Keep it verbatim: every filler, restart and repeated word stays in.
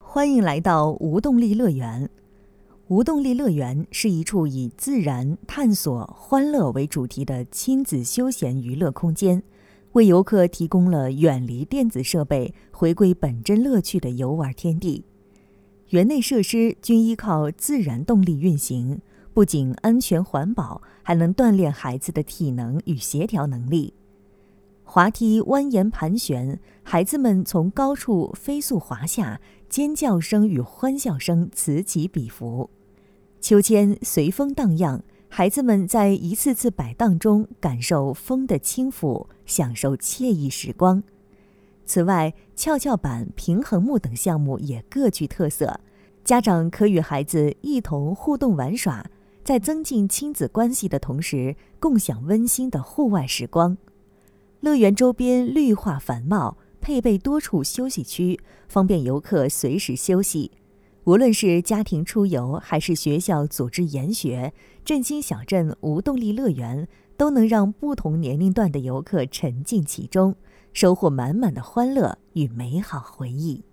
欢迎来到无动力乐园。无动力乐园是一处以自然、探索、欢乐为主题的亲子休闲娱乐空间，为游客提供了远离电子设备、回归本真乐趣的游玩天地。园内设施均依靠自然动力运行，不仅安全环保，还能锻炼孩子的体能与协调能力。滑梯蜿蜒盘旋，孩子们从高处飞速滑下，尖叫声与欢笑声此起彼伏。秋千随风荡漾，孩子们在一次次摆荡中感受风的轻抚，享受惬意时光。此外，跷跷板、平衡木等项目也各具特色，家长可与孩子一同互动玩耍，在增进亲子关系的同时，共享温馨的户外时光。乐园周边绿化繁茂，配备多处休息区，方便游客随时休息。无论是家庭出游还是学校组织研学，振兴小镇无动力乐园都能让不同年龄段的游客沉浸其中，收获满满的欢乐与美好回忆。